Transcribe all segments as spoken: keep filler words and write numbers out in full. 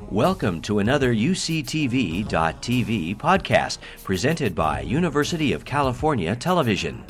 Welcome to another U C T V dot T V podcast presented by University of California Television.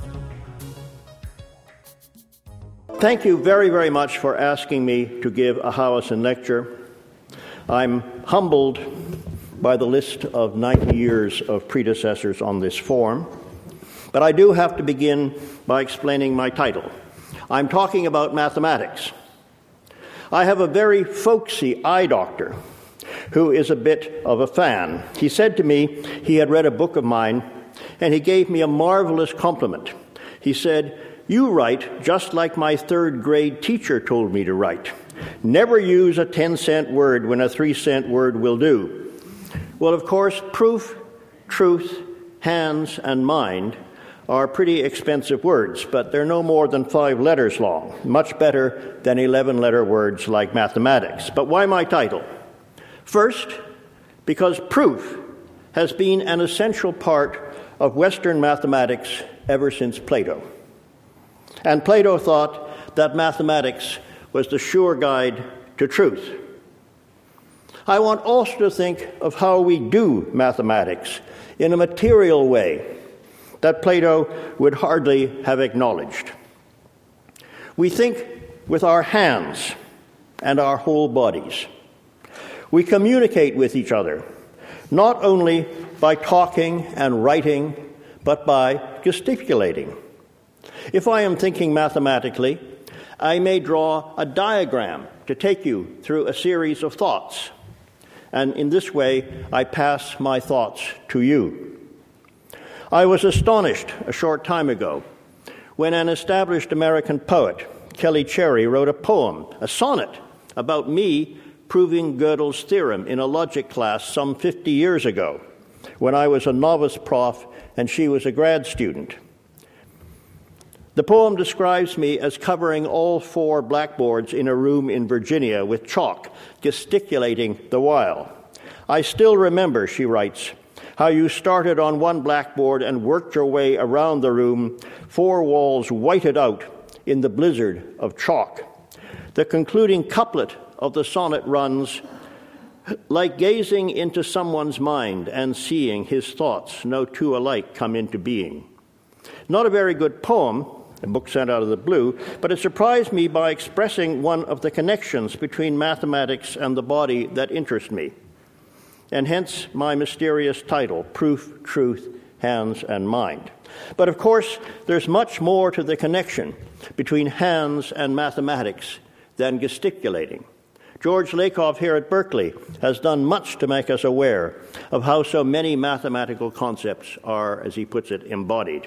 Thank you very, very much for asking me to give a Howison lecture. I'm humbled by the list of ninety years of predecessors on this form, but I do have to begin by explaining my title. I'm talking about mathematics. I have a very folksy eye doctor who is a bit of a fan. He said to me he had read a book of mine, and he gave me a marvelous compliment. He said, "You write just like my third grade teacher told me to write. Never use a ten-cent word when a three-cent word will do." Well, of course, proof, truth, hands, and mind are pretty expensive words, but they're no more than five letters long, much better than eleven-letter words like mathematics. But why my title? First, because proof has been an essential part of Western mathematics ever since Plato. And Plato thought that mathematics was the sure guide to truth. I want also to think of how we do mathematics in a material way that Plato would hardly have acknowledged. We think with our hands and our whole bodies. We communicate with each other, not only by talking and writing, but by gesticulating. If I am thinking mathematically, I may draw a diagram to take you through a series of thoughts, and in this way I pass my thoughts to you. I was astonished a short time ago when an established American poet, Kelly Cherry, wrote a poem, a sonnet, about me proving Gödel's theorem in a logic class some fifty years ago, when I was a novice prof and she was a grad student. The poem describes me as covering all four blackboards in a room in Virginia with chalk, gesticulating the while. "I still remember," she writes, "how you started on one blackboard and worked your way around the room, four walls whited out in the blizzard of chalk. The concluding couplet of the sonnet runs, like gazing into someone's mind and seeing his thoughts, no two alike come into being." Not a very good poem, a book sent out of the blue, but it surprised me by expressing one of the connections between mathematics and the body that interest me, and hence my mysterious title, Proof, Truth, Hands, and Mind. But of course, there's much more to the connection between hands and mathematics than gesticulating. George Lakoff here at Berkeley has done much to make us aware of how so many mathematical concepts are, as he puts it, embodied.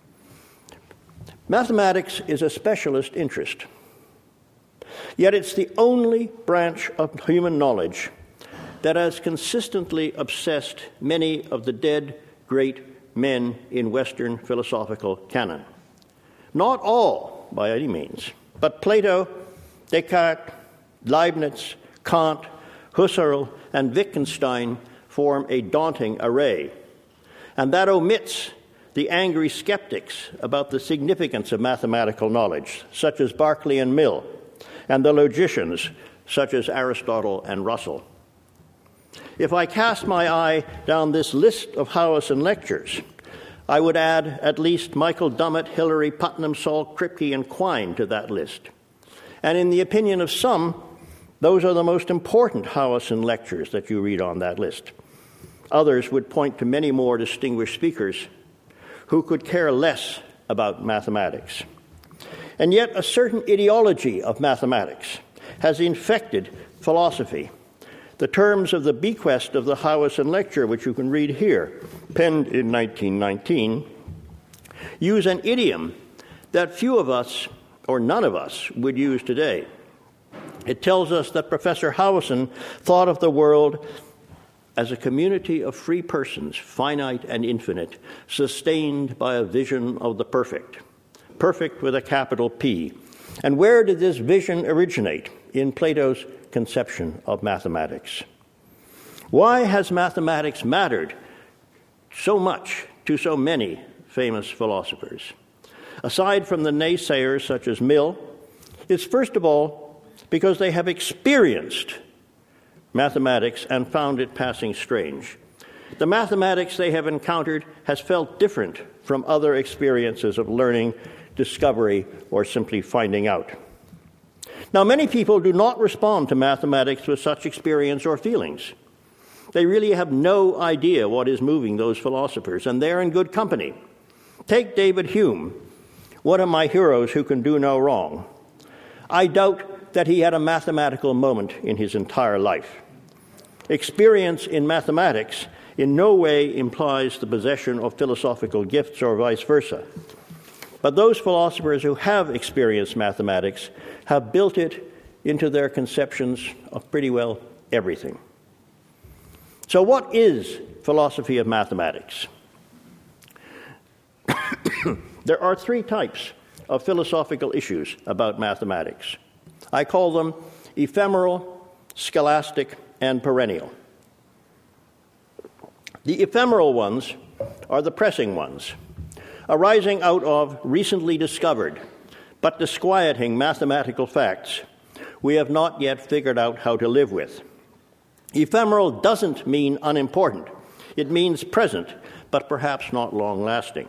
Mathematics is a specialist interest, yet it's the only branch of human knowledge that has consistently obsessed many of the dead great men in Western philosophical canon. Not all, by any means, but Plato, Descartes, Leibniz, Kant, Husserl, and Wittgenstein form a daunting array, and that omits the angry skeptics about the significance of mathematical knowledge, such as Berkeley and Mill, and the logicians, such as Aristotle and Russell. If I cast my eye down this list of Howison lectures, I would add at least Michael Dummett, Hilary Putnam, Saul Kripke, and Quine to that list. And in the opinion of some, those are the most important Howison lectures that you read on that list. Others would point to many more distinguished speakers who could care less about mathematics. And yet a certain ideology of mathematics has infected philosophy. The terms of the bequest of the Howison lecture, which you can read here, penned in nineteen nineteen, use an idiom that few of us, or none of us, would use today. It tells us that Professor Howison thought of the world as a community of free persons, finite and infinite, sustained by a vision of the perfect, perfect with a capital P. And where did this vision originate? In Plato's conception of mathematics. Why has mathematics mattered so much to so many famous philosophers? Aside from the naysayers such as Mill, it's first of all because they have experienced mathematics and found it passing strange. The mathematics they have encountered has felt different from other experiences of learning, discovery, or simply finding out. Now, many people do not respond to mathematics with such experience or feelings. They really have no idea what is moving those philosophers, and they're in good company. Take David Hume, one of my heroes who can do no wrong. I doubt that he had a mathematical moment in his entire life. Experience in mathematics in no way implies the possession of philosophical gifts or vice versa. But those philosophers who have experienced mathematics have built it into their conceptions of pretty well everything. So what is philosophy of mathematics? There are three types of philosophical issues about mathematics. I call them ephemeral, scholastic, and perennial. The ephemeral ones are the pressing ones, arising out of recently discovered but disquieting mathematical facts we have not yet figured out how to live with. Ephemeral doesn't mean unimportant. It means present, but perhaps not long-lasting.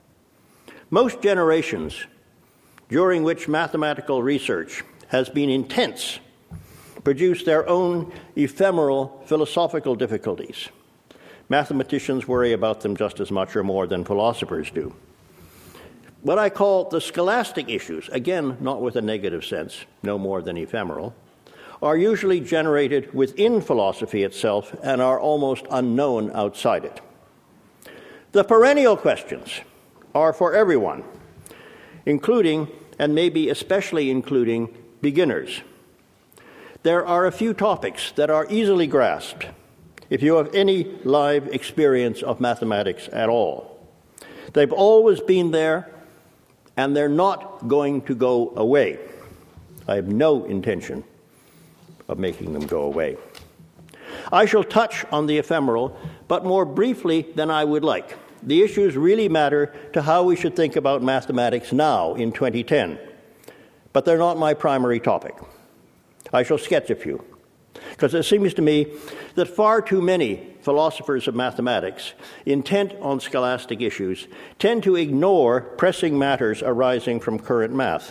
Most generations during which mathematical research has been intense produce their own ephemeral philosophical difficulties. Mathematicians worry about them just as much or more than philosophers do. What I call the scholastic issues, again, not with a negative sense, no more than ephemeral, are usually generated within philosophy itself and are almost unknown outside it. The perennial questions are for everyone, including, and maybe especially including, beginners. There are a few topics that are easily grasped if you have any live experience of mathematics at all. They've always been there, and they're not going to go away. I have no intention of making them go away. I shall touch on the ephemeral, but more briefly than I would like. The issues really matter to how we should think about mathematics now in twenty ten, but they're not my primary topic. I shall sketch a few, because it seems to me that far too many philosophers of mathematics, intent on scholastic issues, tend to ignore pressing matters arising from current math.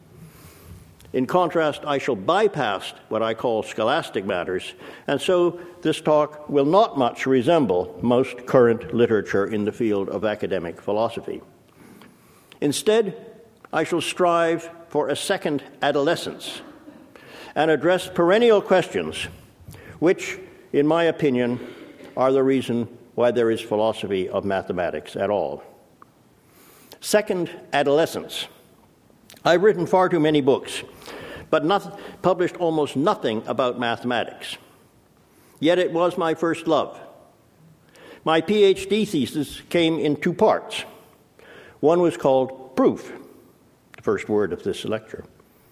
In contrast, I shall bypass what I call scholastic matters, and so this talk will not much resemble most current literature in the field of academic philosophy. Instead, I shall strive for a second adolescence and address perennial questions, which, in my opinion, are the reason why there is philosophy of mathematics at all. Second adolescence. I've written far too many books, but not, published almost nothing about mathematics. Yet it was my first love. My PhD thesis came in two parts. One was called Proof, the first word of this lecture.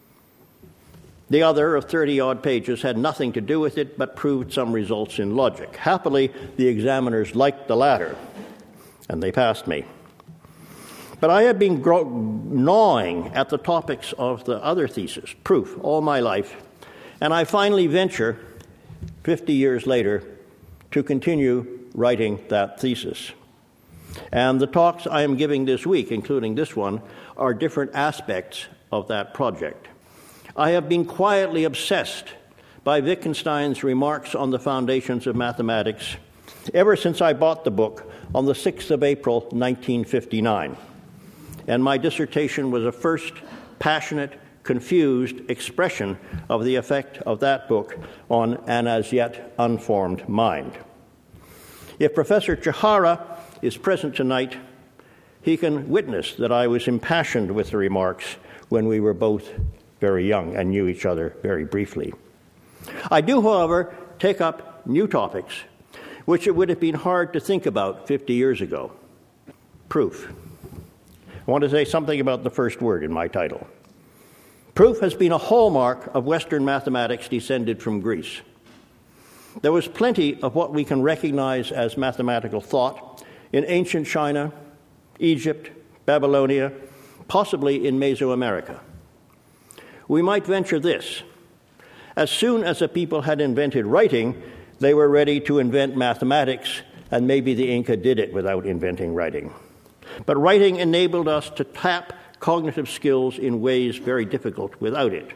The other, of thirty-odd pages, had nothing to do with it, but proved some results in logic. Happily, the examiners liked the latter, and they passed me. But I have been gro- gnawing at the topics of the other thesis, Proof, all my life, and I finally venture, fifty years later, to continue writing that thesis. And the talks I am giving this week, including this one, are different aspects of that project. I have been quietly obsessed by Wittgenstein's remarks on the foundations of mathematics ever since I bought the book on the sixth of April, nineteen fifty-nine. And my dissertation was a first passionate, confused expression of the effect of that book on an as yet unformed mind. If Professor Chihara is present tonight, he can witness that I was impassioned with the remarks when we were both very young and knew each other very briefly. I do, however, take up new topics, which it would have been hard to think about fifty years ago. Proof. I want to say something about the first word in my title. Proof has been a hallmark of Western mathematics descended from Greece. There was plenty of what we can recognize as mathematical thought in ancient China, Egypt, Babylonia, possibly in Mesoamerica. We might venture this. As soon as a people had invented writing, they were ready to invent mathematics, and maybe the Inca did it without inventing writing. But writing enabled us to tap cognitive skills in ways very difficult without it.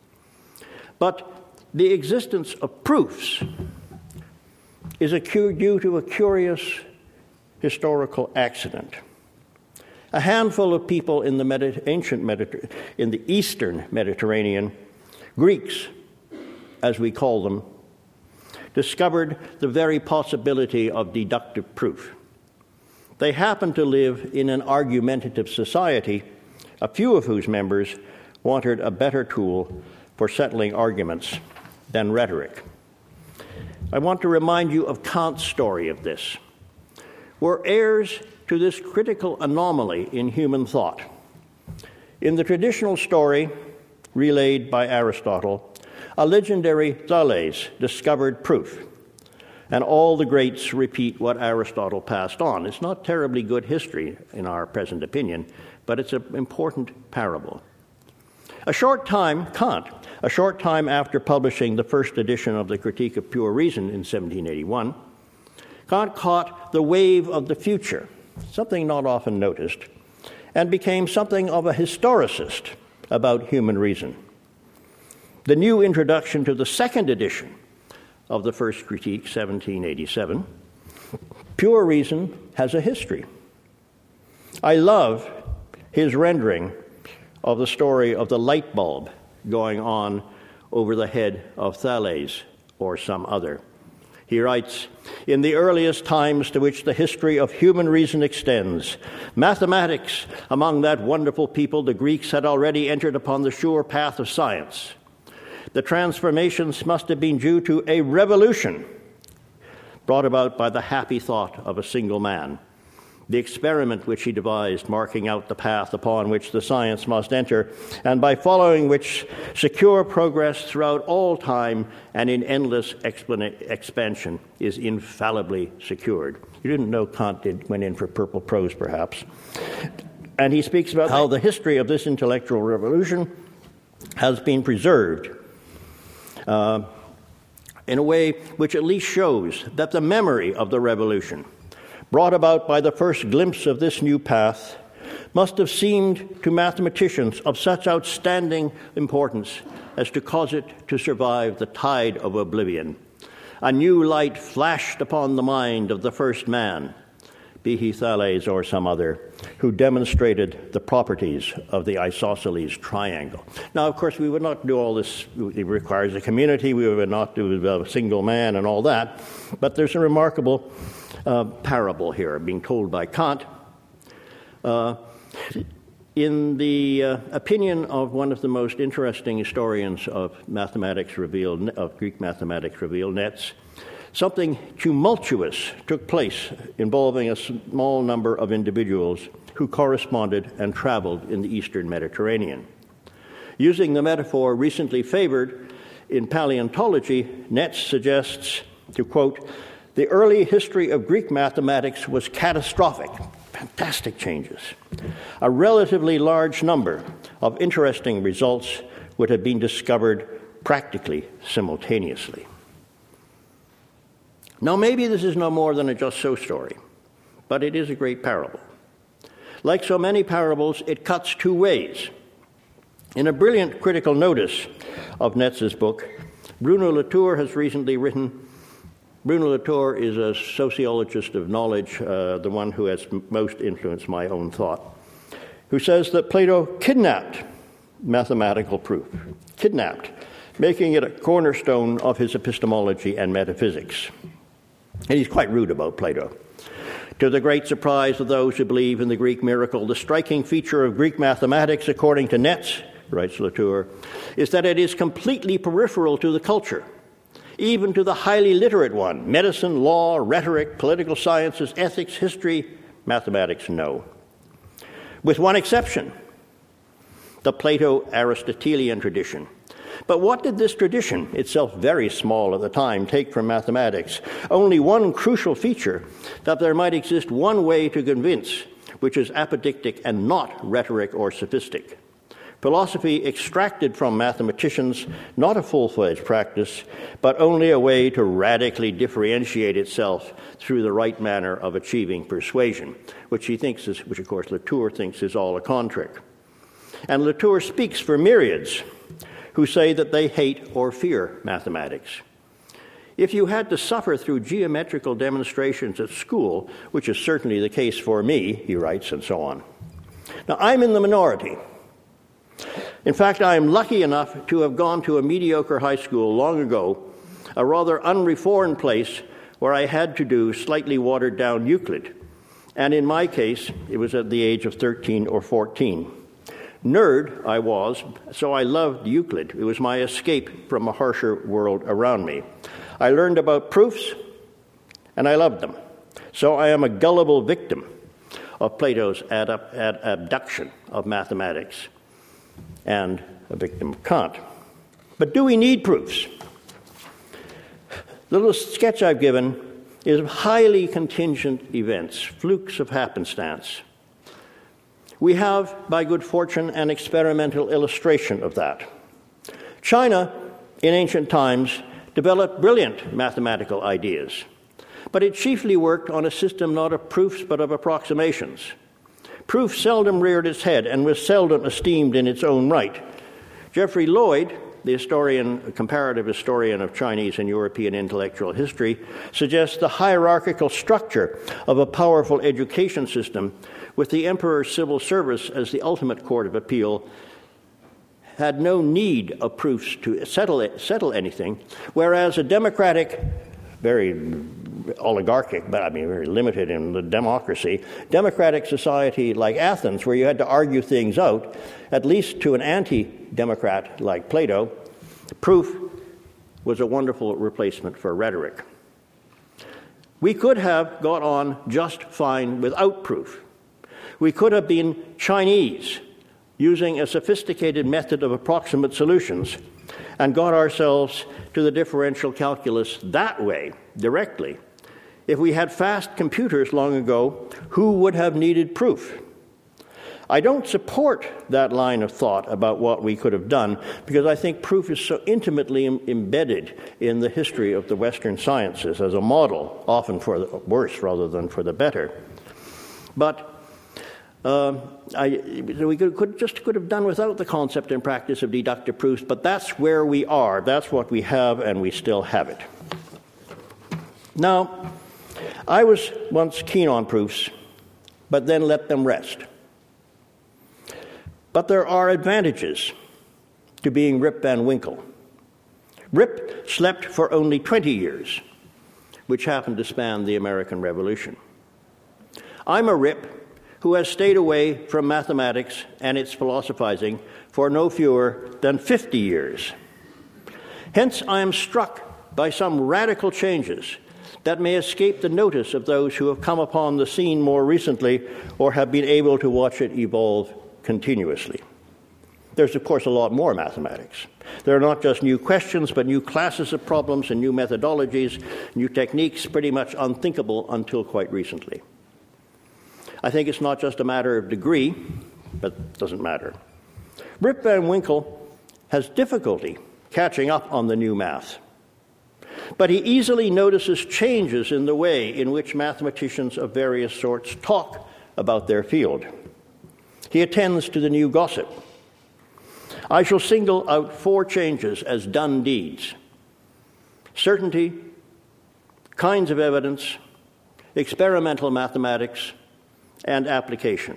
But the existence of proofs is a cu- due to a curious historical accident. A handful of people in the Medi- ancient Mediter- in the Eastern Mediterranean, Greeks, as we call them, discovered the very possibility of deductive proof. They happened to live in an argumentative society, a few of whose members wanted a better tool for settling arguments than rhetoric. I want to remind you of Kant's story of this. We're heirs to this critical anomaly in human thought. In the traditional story relayed by Aristotle, a legendary Thales discovered proof, and all the greats repeat what Aristotle passed on. It's not terribly good history in our present opinion, but it's an important parable. A short time, Kant, a short time after publishing the first edition of the Critique of Pure Reason in seventeen eighty-one, Kant caught the wave of the future, something not often noticed, and became something of a historicist about human reason. The new introduction to the second edition of the first Critique, seventeen eighty-seven, Pure Reason has a history. I love his rendering of the story of the light bulb going on over the head of Thales or some other. He writes, "In the earliest times to which the history of human reason extends, mathematics, among that wonderful people, the Greeks, had already entered upon the sure path of science. The transformations must have been due to a revolution brought about by the happy thought of a single man, the experiment which he devised, marking out the path upon which the science must enter, and by following which secure progress throughout all time and in endless explana- expansion is infallibly secured." You didn't know Kant did, went in for purple prose, perhaps. And he speaks about how the history of this intellectual revolution has been preserved uh, in a way which at least shows that the memory of the revolution, brought about by the first glimpse of this new path, must have seemed to mathematicians of such outstanding importance as to cause it to survive the tide of oblivion. A new light flashed upon the mind of the first man, be he Thales or some other, who demonstrated the properties of the isosceles triangle. Now, of course, we would not do all this. It requires a community. We would not do a single man and all that. But there's a remarkable uh, parable here being told by Kant. Uh, in the uh, opinion of one of the most interesting historians of mathematics revealed, of Greek mathematics revealed, Netz, something tumultuous took place involving a small number of individuals who corresponded and traveled in the Eastern Mediterranean. Using the metaphor recently favored in paleontology, Netz suggests, to quote, "The early history of Greek mathematics was catastrophic." Fantastic changes. A relatively large number of interesting results would have been discovered practically simultaneously. Now, maybe this is no more than a just-so story, but it is a great parable. Like so many parables, it cuts two ways. In a brilliant critical notice of Netz's book, Bruno Latour has recently written. Bruno Latour is a sociologist of knowledge, uh, the one who has m- most influenced my own thought, who says that Plato kidnapped mathematical proof, kidnapped, making it a cornerstone of his epistemology and metaphysics. And he's quite rude about Plato. To the great surprise of those who believe in the Greek miracle, the striking feature of Greek mathematics, according to Netz, writes Latour, is that it is completely peripheral to the culture, even to the highly literate one. Medicine, law, rhetoric, political sciences, ethics, history, mathematics, no. With one exception, the Plato-Aristotelian tradition. But what did this tradition, itself very small at the time, take from mathematics? Only one crucial feature, that there might exist one way to convince, which is apodictic and not rhetoric or sophistic. Philosophy extracted from mathematicians not a full-fledged practice, but only a way to radically differentiate itself through the right manner of achieving persuasion, which he thinks is, which of course Latour thinks is all a con trick. And Latour speaks for myriads who say that they hate or fear mathematics. If you had to suffer through geometrical demonstrations at school, which is certainly the case for me, he writes, and so on. Now, I'm in the minority. In fact, I am lucky enough to have gone to a mediocre high school long ago, a rather unreformed place where I had to do slightly watered-down Euclid. And in my case, it was at the age of thirteen or fourteen. Nerd I was, so I loved Euclid. It was my escape from a harsher world around me. I learned about proofs, and I loved them. So I am a gullible victim of Plato's ad- ad- abduction of mathematics, and a victim of Kant. But do we need proofs? The little sketch I've given is of highly contingent events, flukes of happenstance. We have, by good fortune, an experimental illustration of that. China, in ancient times, developed brilliant mathematical ideas, but it chiefly worked on a system not of proofs but of approximations. Proof seldom reared its head and was seldom esteemed in its own right. Geoffrey Lloyd, the historian, comparative historian of Chinese and European intellectual history, suggests the hierarchical structure of a powerful education system with the emperor's civil service as the ultimate court of appeal had no need of proofs to settle it, settle anything, whereas a democratic, very oligarchic, but I mean very limited in the democracy, democratic society like Athens, where you had to argue things out, at least to an anti-democrat like Plato, proof was a wonderful replacement for rhetoric. We could have got on just fine without proof. We could have been Chinese, using a sophisticated method of approximate solutions, and got ourselves to the differential calculus that way, directly. If we had fast computers long ago, who would have needed proof? I don't support that line of thought about what we could have done, because I think proof is so intimately Im- embedded in the history of the Western sciences as a model, often for the worse rather than for the better. But Uh, I, we could, could just could have done without the concept and practice of deductive proofs, but that's where we are. That's what we have, and we still have it. Now, I was once keen on proofs, but then let them rest. But there are advantages to being Rip Van Winkle. Rip slept for only twenty years, which happened to span the American Revolution. I'm a Rip who has stayed away from mathematics and its philosophizing for no fewer than fifty years. Hence, I am struck by some radical changes that may escape the notice of those who have come upon the scene more recently or have been able to watch it evolve continuously. There's, of course, a lot more mathematics. There are not just new questions, but new classes of problems and new methodologies, new techniques pretty much unthinkable until quite recently. I think it's not just a matter of degree, but it doesn't matter. Rip Van Winkle has difficulty catching up on the new math, but he easily notices changes in the way in which mathematicians of various sorts talk about their field. He attends to the new gossip. I shall single out four changes as done deeds: certainty, kinds of evidence, experimental mathematics, and application.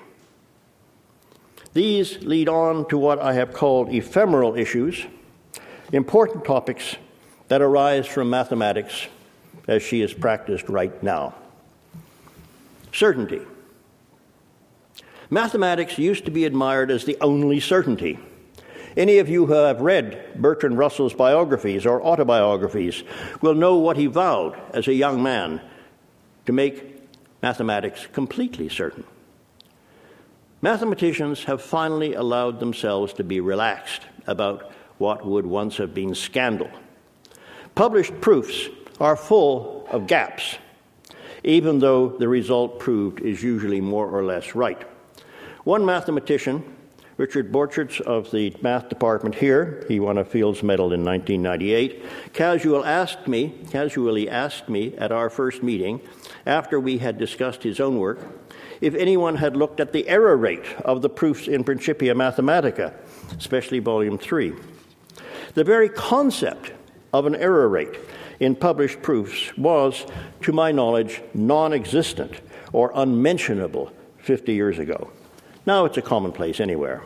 These lead on to what I have called ephemeral issues, important topics that arise from mathematics as she is practiced right now. Certainty. Mathematics used to be admired as the only certainty. Any of you who have read Bertrand Russell's biographies or autobiographies will know what he vowed as a young man to make mathematics completely certain. Mathematicians have finally allowed themselves to be relaxed about what would once have been scandal. Published proofs are full of gaps, even though the result proved is usually more or less right. One mathematician Richard Borcherds of the math department here, he won a Fields Medal in nineteen ninety-eight, casual asked me, casually asked me at our first meeting, after we had discussed his own work, if anyone had looked at the error rate of the proofs in Principia Mathematica, especially Volume three. The very concept of an error rate in published proofs was, to my knowledge, non-existent or unmentionable fifty years ago. Now it's a commonplace anywhere.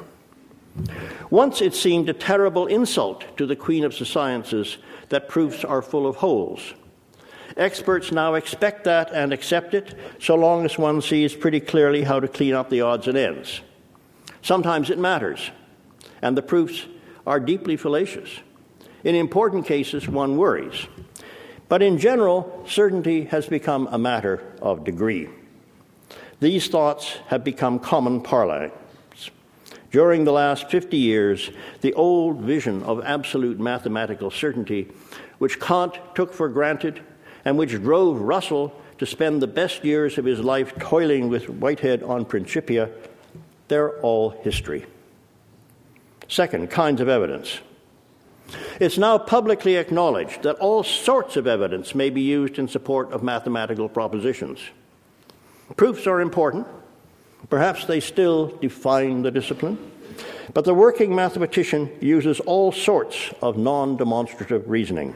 Once it seemed a terrible insult to the Queen of the Sciences that proofs are full of holes. Experts now expect that and accept it, so long as one sees pretty clearly how to clean up the odds and ends. Sometimes it matters, and the proofs are deeply fallacious. In important cases, one worries. But in general, certainty has become a matter of degree. These thoughts have become common parlance. During the last fifty years, the old vision of absolute mathematical certainty, which Kant took for granted and which drove Russell to spend the best years of his life toiling with Whitehead on Principia, they're all history. Second, kinds of evidence. It's now publicly acknowledged that all sorts of evidence may be used in support of mathematical propositions. Proofs are important. Perhaps they still define the discipline. But the working mathematician uses all sorts of non-demonstrative reasoning.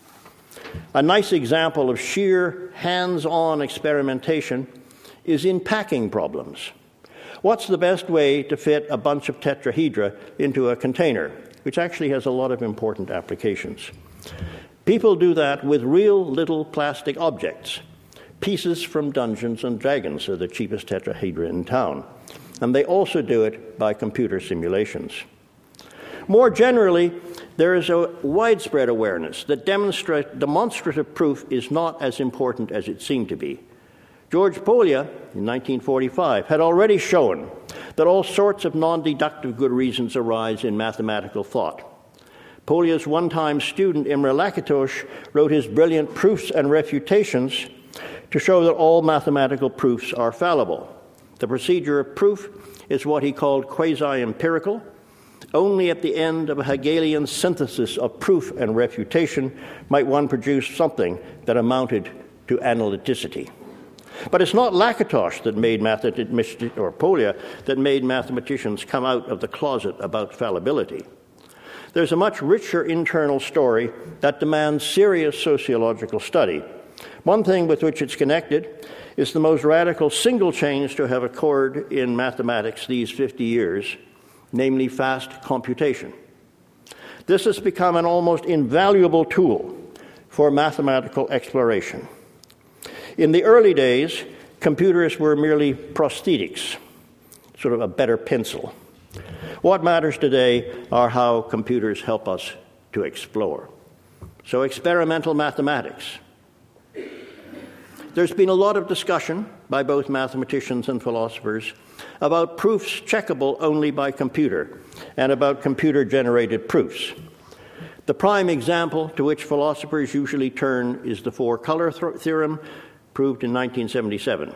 A nice example of sheer hands-on experimentation is in packing problems. What's the best way to fit a bunch of tetrahedra into a container, which actually has a lot of important applications? People do that with real little plastic objects. Pieces from Dungeons and Dragons are the cheapest tetrahedra in town. And they also do it by computer simulations. More generally, there is a widespread awareness that demonstrate, demonstrative proof is not as important as it seemed to be. George Polya, in nineteen forty-five, had already shown that all sorts of non-deductive good reasons arise in mathematical thought. Polya's one-time student, Imre Lakatos, wrote his brilliant Proofs and Refutations to show that all mathematical proofs are fallible. The procedure of proof is what he called quasi-empirical. Only at the end of a Hegelian synthesis of proof and refutation might one produce something that amounted to analyticity. But it's not Lakatos that made mathematicians, or Polya, that made mathematicians come out of the closet about fallibility. There's a much richer internal story that demands serious sociological study. One thing with which it's connected is the most radical single change to have occurred in mathematics these fifty years, namely fast computation. This has become an almost invaluable tool for mathematical exploration. In the early days, computers were merely prosthetics, sort of a better pencil. What matters today are how computers help us to explore. So experimental mathematics. There's been a lot of discussion by both mathematicians and philosophers about proofs checkable only by computer and about computer-generated proofs. The prime example to which philosophers usually turn is the four-color th- theorem, proved in nineteen seventy-seven.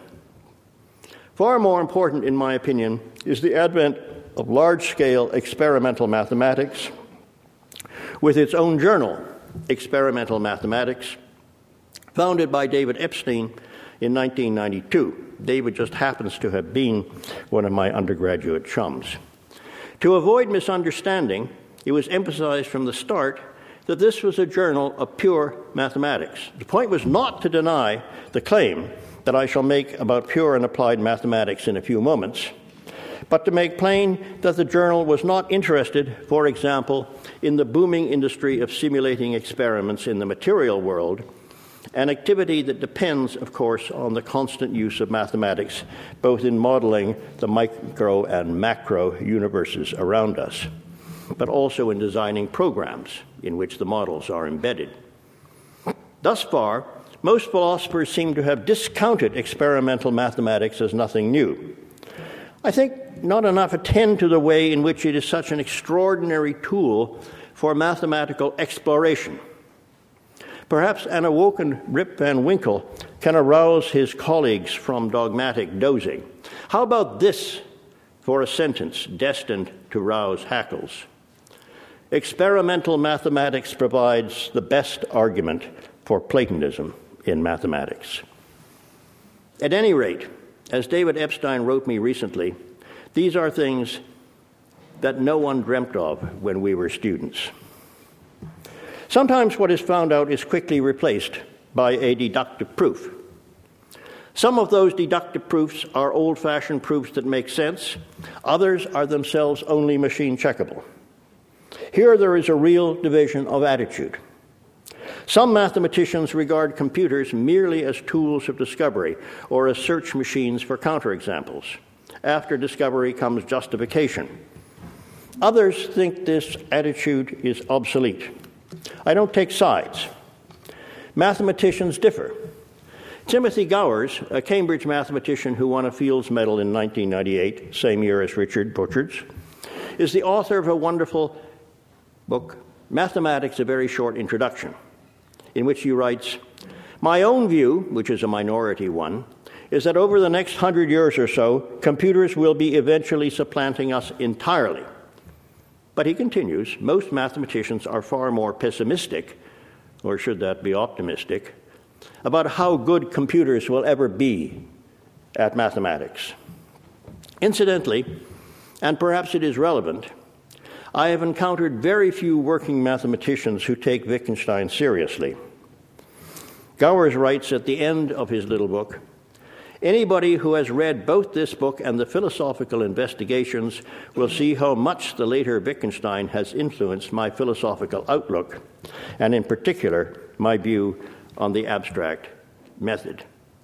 Far more important, in my opinion, is the advent of large-scale experimental mathematics with its own journal, Experimental Mathematics, founded by David Epstein in nineteen ninety-two. David just happens to have been one of my undergraduate chums. To avoid misunderstanding, it was emphasized from the start that this was a journal of pure mathematics. The point was not to deny the claim that I shall make about pure and applied mathematics in a few moments, but to make plain that the journal was not interested, for example, in the booming industry of simulating experiments in the material world, an activity that depends, of course, on the constant use of mathematics, both in modeling the micro and macro universes around us, but also in designing programs in which the models are embedded. Thus far, most philosophers seem to have discounted experimental mathematics as nothing new. I think not enough attend to the way in which it is such an extraordinary tool for mathematical exploration. Perhaps an awoken Rip Van Winkle can arouse his colleagues from dogmatic dozing. How about this for a sentence destined to rouse hackles. Experimental mathematics provides the best argument for Platonism in mathematics. At any rate, as David Epstein wrote me recently, these are things that no one dreamt of when we were students. Sometimes what is found out is quickly replaced by a deductive proof. Some of those deductive proofs are old-fashioned proofs that make sense. Others are themselves only machine checkable. Here there is a real division of attitude. Some mathematicians regard computers merely as tools of discovery or as search machines for counterexamples. After discovery comes justification. Others think this attitude is obsolete. I don't take sides. Mathematicians differ. Timothy Gowers, a Cambridge mathematician who won a Fields Medal in nineteen ninety-eight, same year as Richard Butcherds, is the author of a wonderful book, Mathematics, A Very Short Introduction, in which he writes, "My own view, which is a minority one, is that over the next hundred years or so, computers will be eventually supplanting us entirely." But he continues, most mathematicians are far more pessimistic, or should that be optimistic, about how good computers will ever be at mathematics. Incidentally, and perhaps it is relevant, I have encountered very few working mathematicians who take Wittgenstein seriously. Gowers writes at the end of his little book, "Anybody who has read both this book and the philosophical investigations will see how much the later Wittgenstein has influenced my philosophical outlook, and in particular, my view on the abstract method."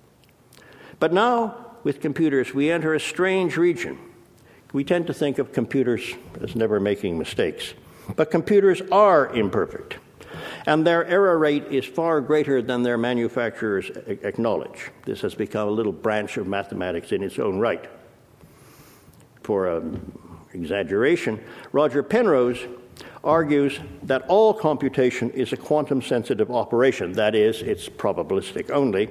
But now, with computers, we enter a strange region. We tend to think of computers as never making mistakes. But computers are imperfect, and their error rate is far greater than their manufacturers acknowledge. This has become a little branch of mathematics in its own right. For um, exaggeration, Roger Penrose argues that all computation is a quantum-sensitive operation. That is, it's probabilistic only.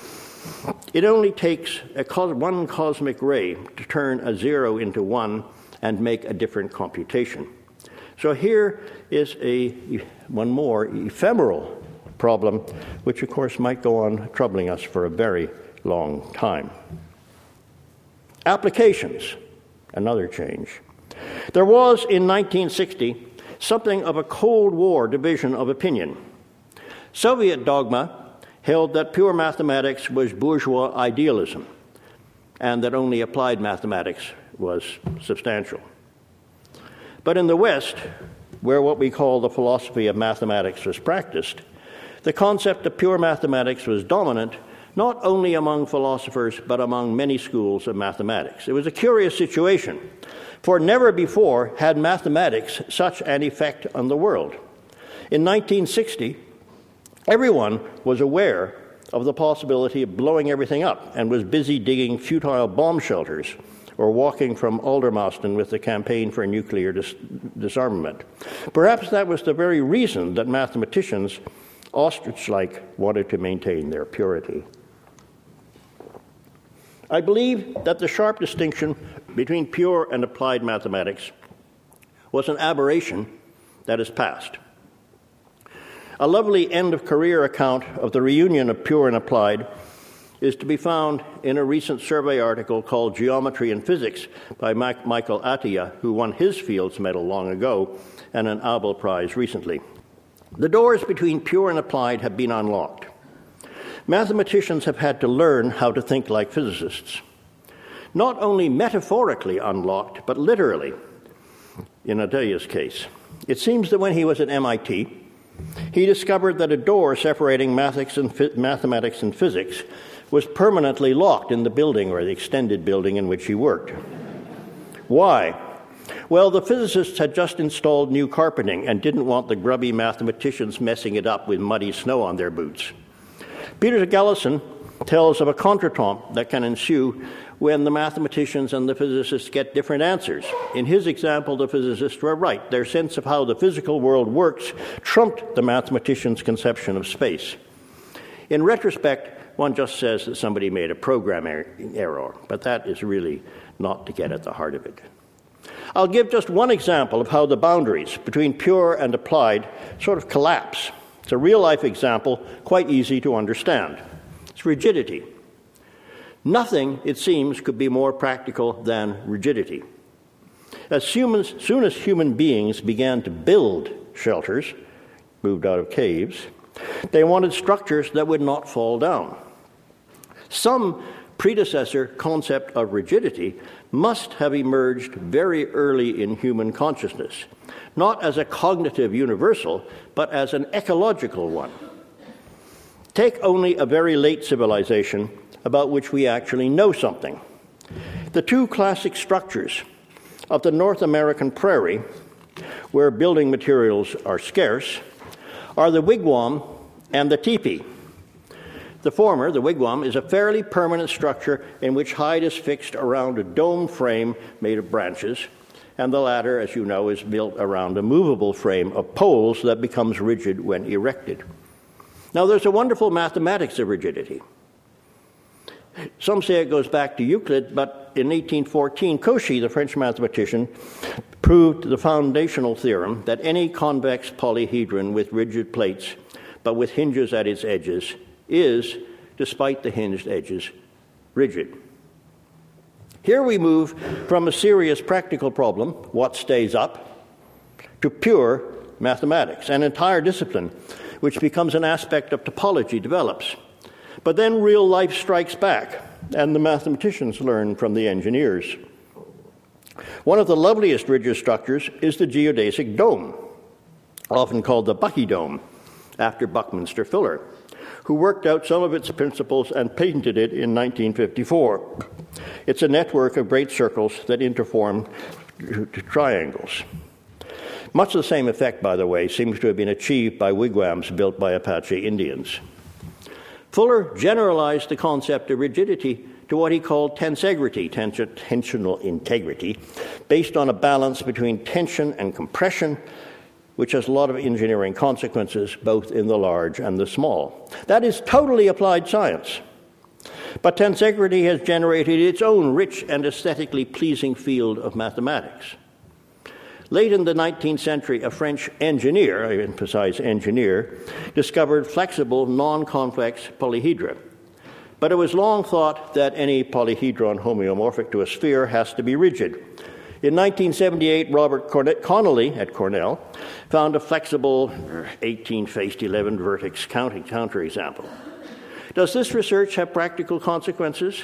It only takes a cos- one cosmic ray to turn a zero into one and make a different computation. So here is a one more ephemeral problem, which of course might go on troubling us for a very long time. Applications, another change. There was in nineteen sixty something of a Cold War division of opinion. Soviet dogma held that pure mathematics was bourgeois idealism and that only applied mathematics was substantial. But in the West, where what we call the philosophy of mathematics was practiced, the concept of pure mathematics was dominant not only among philosophers but among many schools of mathematics. It was a curious situation, for never before had mathematics such an effect on the world. In nineteen sixty, everyone was aware of the possibility of blowing everything up and was busy digging futile bomb shelters or walking from Aldermaston with the campaign for nuclear dis- disarmament. Perhaps that was the very reason that mathematicians, ostrich-like, wanted to maintain their purity. I believe that the sharp distinction between pure and applied mathematics was an aberration that is past. A lovely end-of-career account of the reunion of pure and applied is to be found in a recent survey article called Geometry and Physics by Mac- Michael Atiyah, who won his Fields Medal long ago and an Abel Prize recently. The doors between pure and applied have been unlocked. Mathematicians have had to learn how to think like physicists. Not only metaphorically unlocked, but literally, in Atiyah's case. It seems that when he was at M I T, he discovered that a door separating mathematics and, fi- mathematics and physics was permanently locked in the building or the extended building in which he worked. Why? Well, the physicists had just installed new carpeting and didn't want the grubby mathematicians messing it up with muddy snow on their boots. Peter Gallison tells of a contretemps that can ensue when the mathematicians and the physicists get different answers. In his example, the physicists were right. Their sense of how the physical world works trumped the mathematicians' conception of space. In retrospect, one just says that somebody made a programming error, but that is really not to get at the heart of it. I'll give just one example of how the boundaries between pure and applied sort of collapse. It's a real-life example, quite easy to understand. It's rigidity. Nothing, it seems, could be more practical than rigidity. As humans, soon as human beings began to build shelters, moved out of caves, they wanted structures that would not fall down. Some predecessor concept of rigidity must have emerged very early in human consciousness, not as a cognitive universal, but as an ecological one. Take only a very late civilization about which we actually know something. The two classic structures of the North American prairie, where building materials are scarce, are the wigwam and the teepee. The former, the wigwam, is a fairly permanent structure in which hide is fixed around a dome frame made of branches, and the latter, as you know, is built around a movable frame of poles that becomes rigid when erected. Now, there's a wonderful mathematics of rigidity. Some say it goes back to Euclid, but in eighteen fourteen, Cauchy, the French mathematician, proved the foundational theorem that any convex polyhedron with rigid plates, but with hinges at its edges, is, despite the hinged edges, rigid. Here we move from a serious practical problem, what stays up, to pure mathematics, an entire discipline which becomes an aspect of topology develops. But then real life strikes back, and the mathematicians learn from the engineers. One of the loveliest rigid structures is the geodesic dome, often called the Bucky Dome, after Buckminster Fuller, who worked out some of its principles and patented it in nineteen fifty-four. It's a network of great circles that interform to triangles. Much the same effect, by the way, seems to have been achieved by wigwams built by Apache Indians. Fuller generalized the concept of rigidity to what he called tensegrity, tens- tensional integrity, based on a balance between tension and compression, which has a lot of engineering consequences, both in the large and the small. That is totally applied science. But tensegrity has generated its own rich and aesthetically pleasing field of mathematics. Late in the nineteenth century, a French engineer, I emphasize engineer, discovered flexible, non-convex polyhedra. But it was long thought that any polyhedron homeomorphic to a sphere has to be rigid. In nineteen seventy-eight, Robert Connolly at Cornell found a flexible eighteen-faced, eleven-vertex counterexample. Does this research have practical consequences?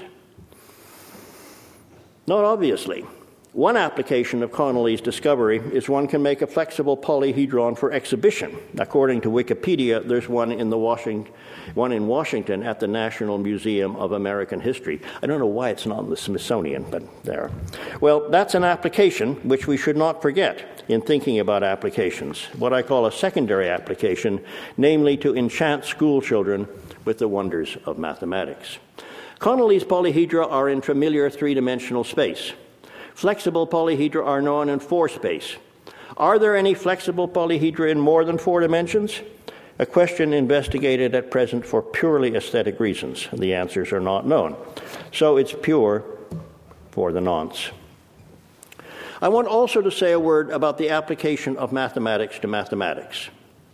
Not obviously. One application of Connolly's discovery is one can make a flexible polyhedron for exhibition. According to Wikipedia, there's one in the Washington, one in Washington at the National Museum of American History. I don't know why it's not in the Smithsonian, but there. Well, that's an application which we should not forget in thinking about applications, what I call a secondary application, namely to enchant school children with the wonders of mathematics. Connolly's polyhedra are in familiar three-dimensional space. Flexible polyhedra are known in four space. Are there any flexible polyhedra in more than four dimensions? A question investigated at present for purely aesthetic reasons. The answers are not known. So it's pure for the nonce. I want also to say a word about the application of mathematics to mathematics.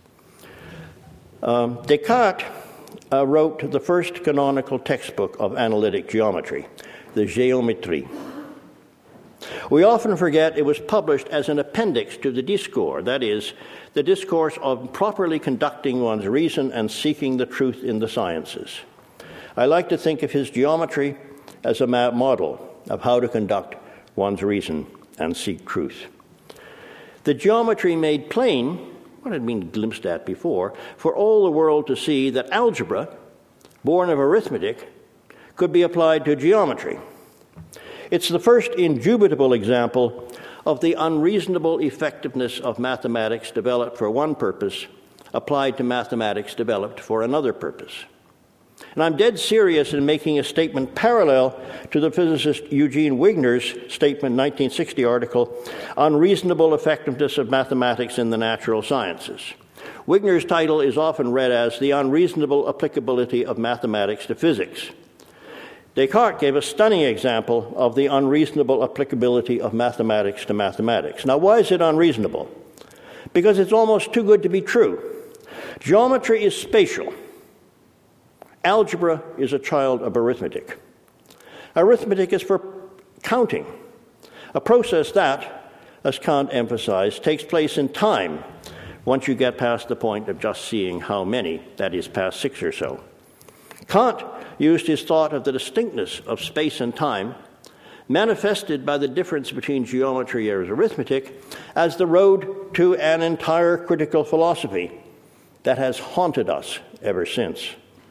Um, Descartes uh, wrote the first canonical textbook of analytic geometry, the Géométrie. We often forget it was published as an appendix to the Discours, that is, the discourse of properly conducting one's reason and seeking the truth in the sciences. I like to think of his geometry as a model of how to conduct one's reason and seek truth. The geometry made plain what had been glimpsed at before for all the world to see that algebra, born of arithmetic, could be applied to geometry. It's the first indubitable example of the unreasonable effectiveness of mathematics developed for one purpose, applied to mathematics developed for another purpose. And I'm dead serious in making a statement parallel to the physicist Eugene Wigner's statement, nineteen sixty article, Unreasonable Effectiveness of Mathematics in the Natural Sciences. Wigner's title is often read as The Unreasonable Applicability of Mathematics to Physics. Descartes gave a stunning example of the unreasonable applicability of mathematics to mathematics. Now, why is it unreasonable? Because it's almost too good to be true. Geometry is spatial. Algebra is a child of arithmetic. Arithmetic is for counting, a process that, as Kant emphasized, takes place in time once you get past the point of just seeing how many, that is, past six or so. Kant used his thought of the distinctness of space and time, manifested by the difference between geometry and arithmetic, as the road to an entire critical philosophy that has haunted us ever since.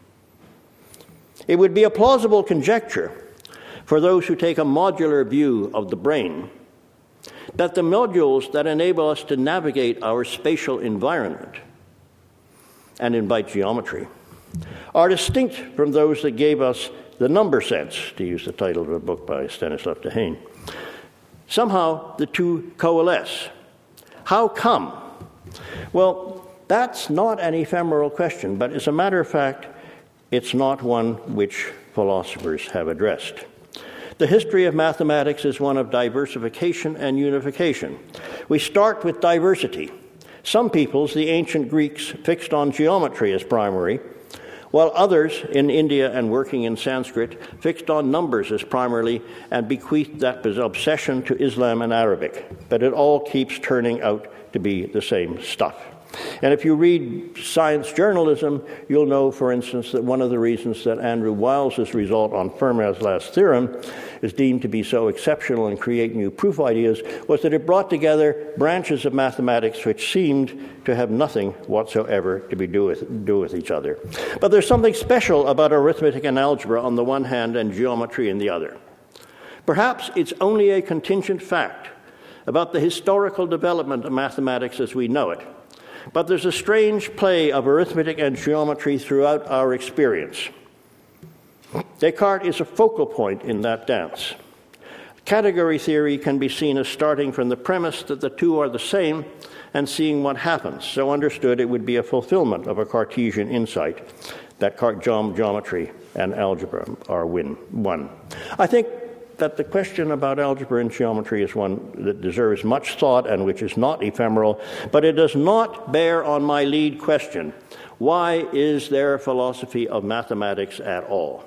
It would be a plausible conjecture for those who take a modular view of the brain that the modules that enable us to navigate our spatial environment and invite geometry are distinct from those that gave us the number sense, to use the title of a book by Stanislav Dehaene. Somehow the two coalesce. How come? Well, that's not an ephemeral question, but as a matter of fact, it's not one which philosophers have addressed. The history of mathematics is one of diversification and unification. We start with diversity. Some peoples, the ancient Greeks, fixed on geometry as primary, while others in India and working in Sanskrit fixed on numbers as primarily and bequeathed that obsession to Islam and Arabic. But it all keeps turning out to be the same stuff. And if you read science journalism, you'll know, for instance, that one of the reasons that Andrew Wiles's result on Fermat's last theorem is deemed to be so exceptional and create new proof ideas was that it brought together branches of mathematics which seemed to have nothing whatsoever to be do with, do with each other. But there's something special about arithmetic and algebra on the one hand and geometry on the other. Perhaps it's only a contingent fact about the historical development of mathematics as we know it. But there's a strange play of arithmetic and geometry throughout our experience. Descartes is a focal point in that dance. Category theory can be seen as starting from the premise that the two are the same and seeing what happens. So understood, it would be a fulfillment of a Cartesian insight that geometry and algebra are one. I think that the question about algebra and geometry is one that deserves much thought and which is not ephemeral, but it does not bear on my lead question: why is there philosophy of mathematics at all?